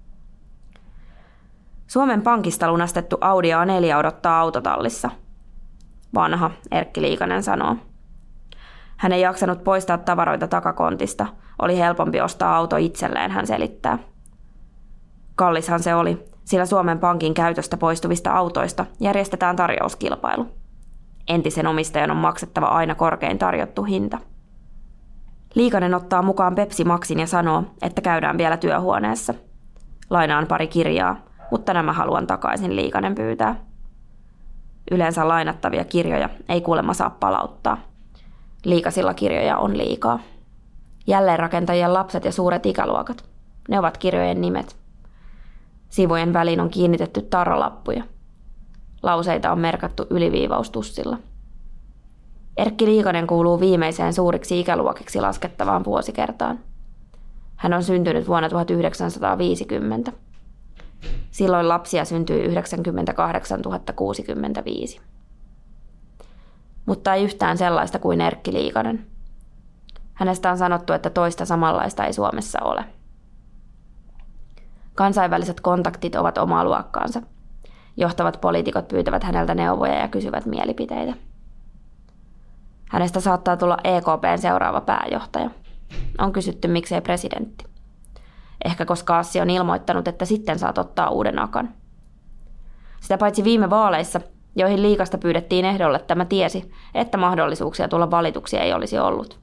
[SPEAKER 1] Suomen Pankista lunastettu Audi A neljä odottaa autotallissa. Vanha, Erkki Liikanen sanoo. Hän ei jaksanut poistaa tavaroita takakontista. Oli helpompi ostaa auto itselleen, hän selittää. Kallishan se oli, sillä Suomen Pankin käytöstä poistuvista autoista järjestetään tarjouskilpailu. Entisen omistajan on maksettava aina korkein tarjottu hinta. Liikanen ottaa mukaan Pepsi Maxin ja sanoo, että käydään vielä työhuoneessa. Lainaan pari kirjaa, mutta nämä haluan takaisin, Liikanen pyytää. Yleensä lainattavia kirjoja ei kuulemma saa palauttaa. Liikasilla kirjoja on liikaa. Jälleenrakentajien lapset ja suuret ikäluokat. Ne ovat kirjojen nimet. Sivujen väliin on kiinnitetty tarralappuja. Lauseita on merkattu yliviivaustussilla. Erkki Liikanen kuuluu viimeiseen suuriksi ikäluokiksi laskettavaan vuosikertaan. Hän on syntynyt vuonna tuhatyhdeksänsataaviisikymmentä. Silloin lapsia syntyi yhdeksänkymmentäkahdeksantuhatta kuusikymmentäviisi. Mutta ei yhtään sellaista kuin Erkki Liikanen. Hänestä on sanottu, että toista samanlaista ei Suomessa ole. Kansainväliset kontaktit ovat omaa luokkaansa. Johtavat poliitikot pyytävät häneltä neuvoja ja kysyvät mielipiteitä. Hänestä saattaa tulla E K P:n seuraava pääjohtaja. On kysytty, miksei presidentti. Ehkä koska Assi on ilmoittanut, että sitten saat ottaa uuden akan. Sitä paitsi viime vaaleissa, joihin Liikasta pyydettiin ehdolle, tämä tiesi, että mahdollisuuksia tulla valituksi ei olisi ollut.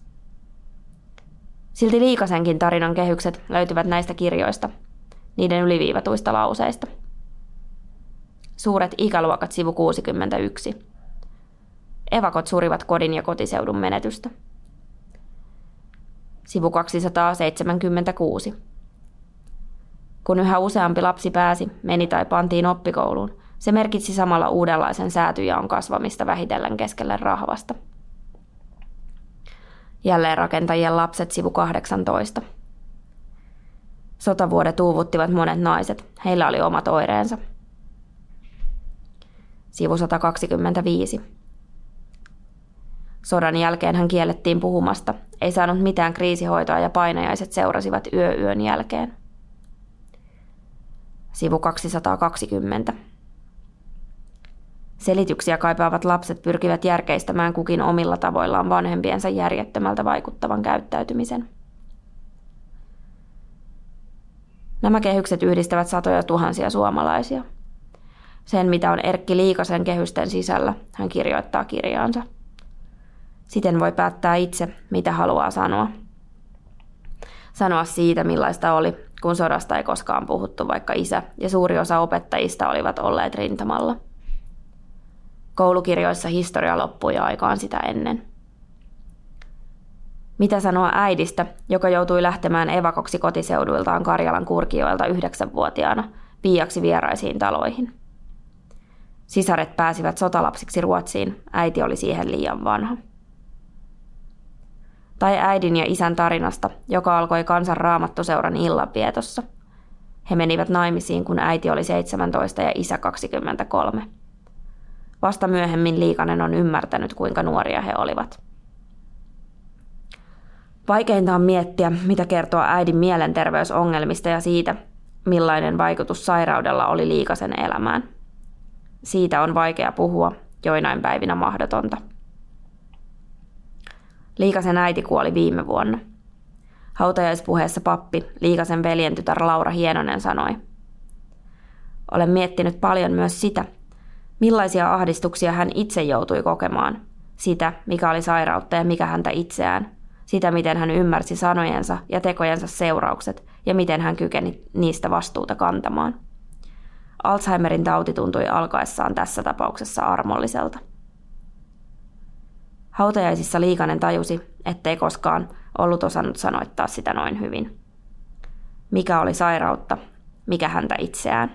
[SPEAKER 1] Silti Liikasenkin tarinan kehykset löytyvät näistä kirjoista, niiden yliviivatuista lauseista. Suuret ikäluokat sivu kuusikymmentäyksi. Evakot surivat kodin ja kotiseudun menetystä. Sivu kaksisataaseitsemänkymmentäkuusi. Kun yhä useampi lapsi pääsi, meni tai pantiin oppikouluun, se merkitsi samalla uudenlaisen säätyjaon kasvamista vähitellen keskelle rahvasta. Jälleenrakentajien lapset sivu kahdeksantoista. Sotavuodet uuvuttivat monet naiset, heillä oli omat oireensa. Sivu sata kaksikymmentäviisi. Sodan jälkeen hän kiellettiin puhumasta, ei saanut mitään kriisihoitoa ja painajaiset seurasivat yö yön jälkeen. Sivu kaksisataakaksikymmentä. Selityksiä kaipaavat lapset pyrkivät järkeistämään kukin omilla tavoillaan vanhempiensa järjettömältä vaikuttavan käyttäytymisen. Nämä kehykset yhdistävät satoja tuhansia suomalaisia. Sen, mitä on Erkki Liikasen kehysten sisällä, hän kirjoittaa kirjaansa. Siten voi päättää itse, mitä haluaa sanoa. Sanoa siitä, millaista oli, kun sodasta ei koskaan puhuttu, vaikka isä ja suuri osa opettajista olivat olleet rintamalla. Koulukirjoissa historia loppui aikaan sitä ennen. Mitä sanoa äidistä, joka joutui lähtemään evakoksi kotiseuduiltaan Karjalan Kurkijoelta yhdeksänvuotiaana piiaksi vieraisiin taloihin? Sisaret pääsivät sotalapsiksi Ruotsiin, äiti oli siihen liian vanha. Tai äidin ja isän tarinasta, joka alkoi Kansan Raamattuseuran illanvietossa. He menivät naimisiin, kun äiti oli seitsemäntoista ja isä kaksikymmentäkolme. Vasta myöhemmin Liikanen on ymmärtänyt, kuinka nuoria he olivat. Vaikeinta on miettiä, mitä kertoa äidin mielenterveysongelmista ja siitä, millainen vaikutus sairaudella oli Liikasen elämään. Siitä on vaikea puhua, joinain päivinä mahdotonta. Liikasen äiti kuoli viime vuonna. Hautajaispuheessa pappi, Liikasen veljen tytär Laura Hienonen sanoi: "Olen miettinyt paljon myös sitä, millaisia ahdistuksia hän itse joutui kokemaan, sitä, mikä oli sairautta ja mikä häntä itseään, sitä, miten hän ymmärsi sanojensa ja tekojensa seuraukset ja miten hän kykeni niistä vastuuta kantamaan. Alzheimerin tauti tuntui alkaessaan tässä tapauksessa armolliselta." Hautajaisissa Liikanen tajusi, ettei koskaan ollut osannut sanoittaa sitä noin hyvin. Mikä oli sairautta, mikä häntä itseään.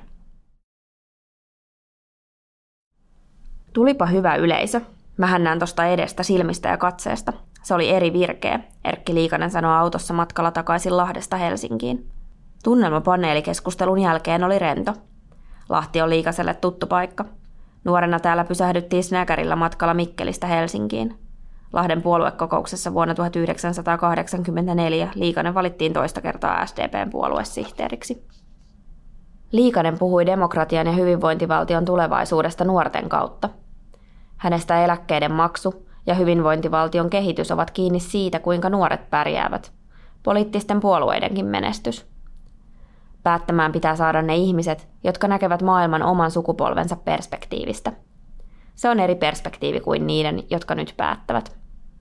[SPEAKER 1] Tulipa hyvä yleisö. Mähän näen tosta edestä, silmistä ja katseesta. Se oli eri virkeä, Erkki Liikanen sanoi autossa matkalla takaisin Lahdesta Helsinkiin. Tunnelma paneelikeskustelun jälkeen oli rento. Lahti on Liikaselle tuttu paikka. Nuorena täällä pysähdyttiin snäkärillä matkalla Mikkelistä Helsinkiin. Lahden puoluekokouksessa vuonna tuhatyhdeksänsataakahdeksankymmentäneljä Liikanen valittiin toista kertaa S D P:n puoluesihteeriksi. Liikanen puhui demokratian ja hyvinvointivaltion tulevaisuudesta nuorten kautta. Hänestä eläkkeiden maksu ja hyvinvointivaltion kehitys ovat kiinni siitä, kuinka nuoret pärjäävät. Poliittisten puolueidenkin menestys. Päättämään pitää saada ne ihmiset, jotka näkevät maailman oman sukupolvensa perspektiivistä. Se on eri perspektiivi kuin niiden, jotka nyt päättävät.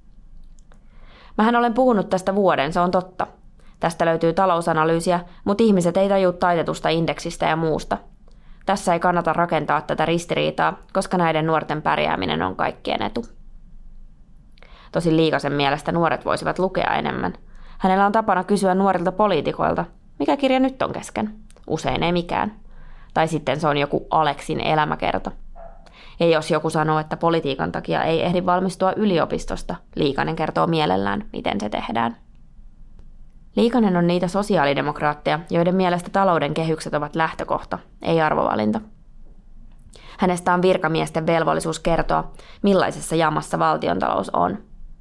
[SPEAKER 1] Mähän olen puhunut tästä vuoden, se on totta. Tästä löytyy talousanalyysiä, mutta ihmiset ei tajua taitetusta indeksistä ja muusta. Tässä ei kannata rakentaa tätä ristiriitaa, koska näiden nuorten pärjääminen on kaikkien etu. Tosin Liikasen mielestä nuoret voisivat lukea enemmän. Hänellä on tapana kysyä nuorilta poliitikoilta, mikä kirja nyt on kesken. Usein ei mikään. Tai sitten se on joku Aleksin elämäkerta. Ja jos joku sanoo, että politiikan takia ei ehdi valmistua yliopistosta, Liikanen kertoo mielellään, miten se tehdään. Liikanen on niitä sosiaalidemokraatteja, joiden mielestä talouden kehykset ovat lähtökohta, ei arvovalinta. Hänestä on virkamiesten velvollisuus kertoa, millaisessa jamassa valtiontalous on.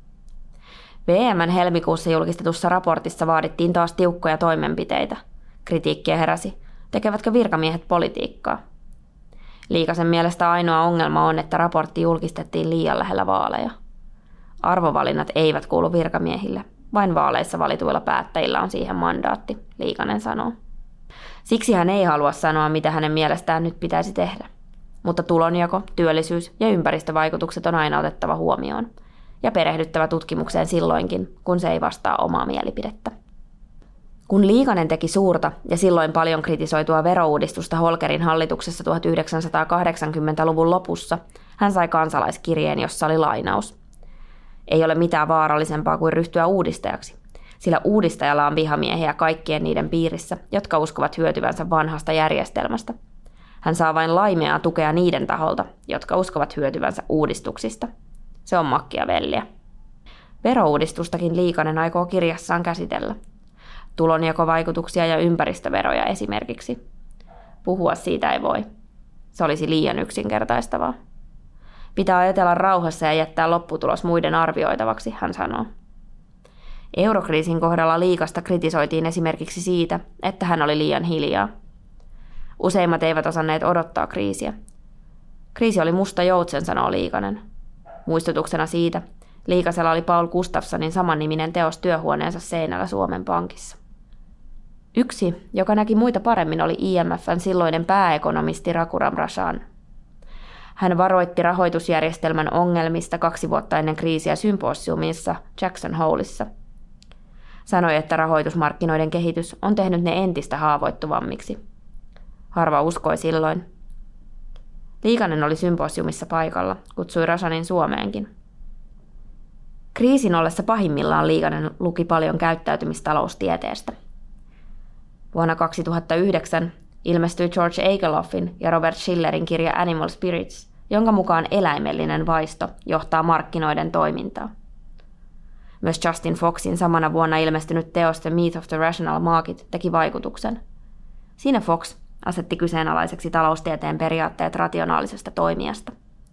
[SPEAKER 1] V M:n helmikuussa julkistetussa raportissa vaadittiin taas tiukkoja toimenpiteitä. Kritiikkiä heräsi. Tekevätkö virkamiehet politiikkaa? Liikasen mielestä ainoa ongelma on, että raportti julkistettiin liian lähellä vaaleja. Arvovalinnat eivät kuulu virkamiehille. Vain vaaleissa valituilla päättäjillä on siihen mandaatti, Liikanen sanoo. Siksi hän ei halua sanoa, mitä hänen mielestään nyt pitäisi tehdä. Mutta tulonjako, työllisyys ja ympäristövaikutukset on aina otettava huomioon. Ja perehdyttävä tutkimukseen silloinkin, kun se ei vastaa omaa mielipidettä. Kun Liikanen teki suurta ja silloin paljon kritisoitua verouudistusta Holkerin hallituksessa tuhatyhdeksänsataakahdeksankymmentäluvun lopussa, hän sai kansalaiskirjeen, jossa oli lainaus. Ei ole mitään vaarallisempaa kuin ryhtyä uudistajaksi, sillä uudistajalla on vihamiehiä kaikkien niiden piirissä, jotka uskovat hyötyvänsä vanhasta järjestelmästä. Hän saa vain laimeaa tukea niiden taholta, jotka uskovat hyötyvänsä uudistuksista. Se on Machiavellia. Verouudistustakin Liikanen aikoo kirjassaan käsitellä. Tulonjakovaikutuksia ja ympäristöveroja esimerkiksi. Puhua siitä ei voi. Se olisi liian yksinkertaistavaa. Pitää ajatella rauhassa ja jättää lopputulos muiden arvioitavaksi, hän sanoo. Eurokriisin kohdalla Liikasta kritisoitiin esimerkiksi siitä, että hän oli liian hiljaa. Useimmat eivät osanneet odottaa kriisiä. Kriisi oli musta joutsen, sanoo Liikanen. Muistutuksena siitä, Liikasella oli Paul Gustafssonin samanniminen teos työhuoneensa seinällä Suomen Pankissa. Yksi, joka näki muita paremmin, oli I M F:n silloinen pääekonomisti Raghuram Rajan. Hän varoitti rahoitusjärjestelmän ongelmista kaksi vuotta ennen kriisiä symposiumissa Jackson Holeissa. Sanoi, että rahoitusmarkkinoiden kehitys on tehnyt ne entistä haavoittuvammiksi. Harva uskoi silloin. Liikanen oli symposiumissa paikalla, kutsui Rajanin Suomeenkin. Kriisin ollessa pahimmillaan Liikanen luki paljon käyttäytymistaloustieteestä. Vuonna kaksituhattayhdeksän ilmestyi George Akerlofin ja Robert Schillerin kirja Animal Spirits, jonka mukaan eläimellinen vaisto johtaa markkinoiden toimintaa. Myös Justin Foxin samana vuonna ilmestynyt teos The Myth of the Rational Market teki vaikutuksen. Siinä Fox asetti kyseenalaiseksi taloustieteen periaatteet rationaalisesta toimijasta.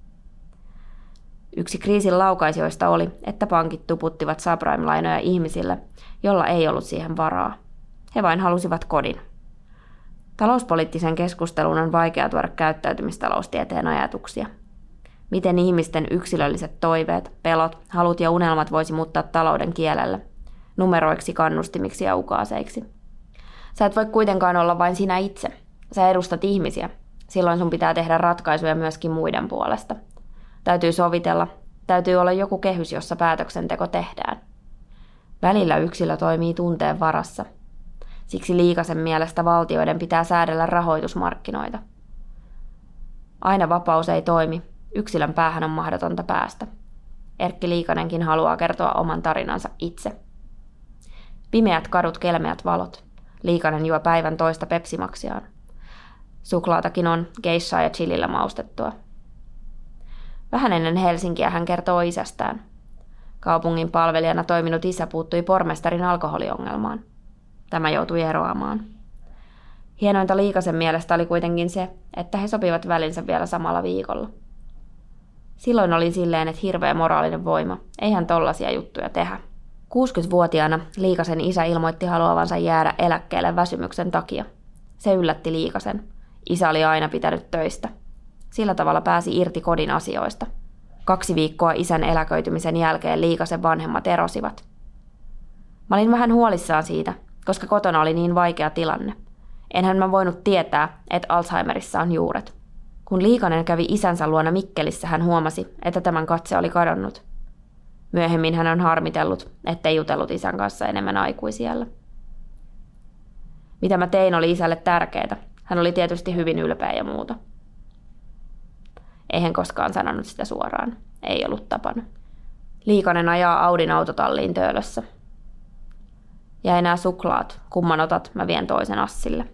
[SPEAKER 1] Yksi kriisin laukaisijoista oli, että pankit tuputtivat subprime-lainoja ihmisille, jolla ei ollut siihen varaa. He vain halusivat kodin. Talouspoliittisen keskustelun on vaikea tuoda käyttäytymistaloustieteen ajatuksia. Miten ihmisten yksilölliset toiveet, pelot, halut ja unelmat voisi muuttaa talouden kielelle, numeroiksi, kannustimiksi ja ukaaseiksi. Sä et voi kuitenkaan olla vain sinä itse. Sä edustat ihmisiä. Silloin sun pitää tehdä ratkaisuja myöskin muiden puolesta. Täytyy sovitella. Täytyy olla joku kehys, jossa päätöksenteko tehdään. Välillä yksilö toimii tunteen varassa. Siksi Liikasen mielestä valtioiden pitää säädellä rahoitusmarkkinoita. Aina vapaus ei toimi. Yksilön päähän on mahdotonta päästä. Erkki Liikanenkin haluaa kertoa oman tarinansa itse. Pimeät kadut, kelmeät valot. Liikanen juo päivän toista pepsimaksiaan. Suklaatakin on geishaa ja chilillä maustettua. Vähän ennen Helsinkiä hän kertoo isästään. Kaupungin palvelijana toiminut isä puuttui pormestarin alkoholiongelmaan. Tämä joutui eroamaan. Hienointa Liikasen mielestä oli kuitenkin se, että he sopivat välinsä vielä samalla viikolla. Silloin olin silleen, että hirveä moraalinen voima. Eihän tollaisia juttuja tehdä. kuusikymmentävuotiaana Liikasen isä ilmoitti haluavansa jäädä eläkkeelle väsymyksen takia. Se yllätti Liikasen. Isä oli aina pitänyt töistä. Sillä tavalla pääsi irti kodin asioista. Kaksi viikkoa isän eläköitymisen jälkeen Liikasen vanhemmat erosivat. Mä olin vähän huolissaan siitä, koska kotona oli niin vaikea tilanne. Enhän mä voinut tietää, että Alzheimerissa on juuret. Kun Liikanen kävi isänsä luona Mikkelissä, hän huomasi, että tämän katse oli kadonnut. Myöhemmin hän on harmitellut, ettei jutellut isän kanssa enemmän aikuisiällä. Mitä mä tein oli isälle tärkeää. Hän oli tietysti hyvin ylpeä ja muuta. Ei hän koskaan sanonut sitä suoraan. Ei ollut tapana. Liikanen ajaa Audin autotalliin Töölössä. Ja enää suklaat, kumman otat, mä vien toisen Assille.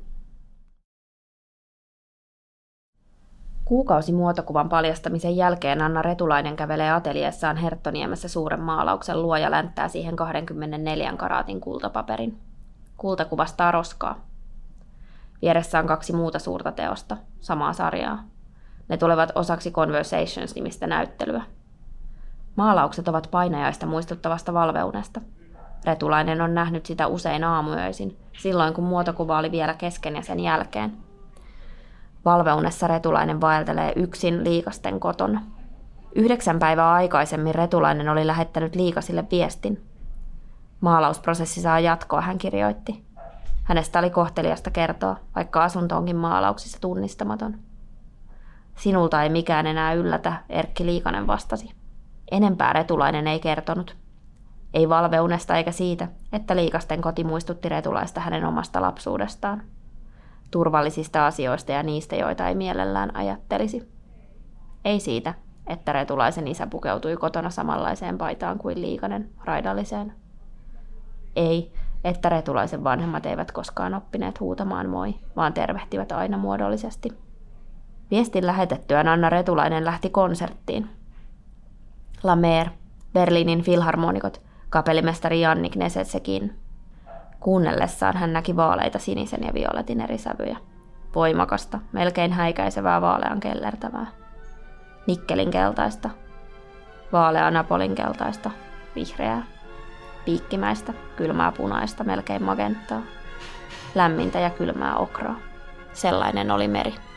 [SPEAKER 1] Kuukausi muotokuvan paljastamisen jälkeen Anna Retulainen kävelee ateljeessaan Herttoniemessä suuren maalauksen luo ja länttää siihen kaksikymmentäneljä karaatin kultapaperin. Kulta kuvastaa roskaa. Vieressä on kaksi muuta suurta teosta, samaa sarjaa. Ne tulevat osaksi Conversations-nimistä näyttelyä. Maalaukset ovat painajaista muistuttavasta valveunesta. Retulainen on nähnyt sitä usein aamuyöisin, silloin kun muotokuva oli vielä kesken ja sen jälkeen. Valveunessa Retulainen vaeltelee yksin Liikasten kotona. Yhdeksän päivää aikaisemmin Retulainen oli lähettänyt Liikasille viestin. Maalausprosessi saa jatkoa, hän kirjoitti. Hänestä oli kohteliasta kertoa, vaikka asunto onkin maalauksissa tunnistamaton. Sinulta ei mikään enää yllätä, Erkki Liikanen vastasi. Enempää Retulainen ei kertonut. Ei valveunesta eikä siitä, että Liikasten koti muistutti Retulaista hänen omasta lapsuudestaan. Turvallisista asioista ja niistä, joita ei mielellään ajattelisi. Ei siitä, että Retulaisen isä pukeutui kotona samanlaiseen paitaan kuin Liikanen, raidalliseen. Ei, että Retulaisen vanhemmat eivät koskaan oppineet huutamaan moi, vaan tervehtivät aina muodollisesti. Viestin lähetettyään Anna Retulainen lähti konserttiin. La Mer, Berliinin filharmonikot, kapellimestari Jannik Nesetsekin. Kuunnellessaan hän näki vaaleita sinisen ja violetin eri sävyjä. Voimakasta, melkein häikäisevää vaalean kellertävää. Nikkelin keltaista, vaalea napolin keltaista, vihreää, piikkimäistä, kylmää punaista, melkein magenttaa, lämmintä ja kylmää okraa. Sellainen oli meri.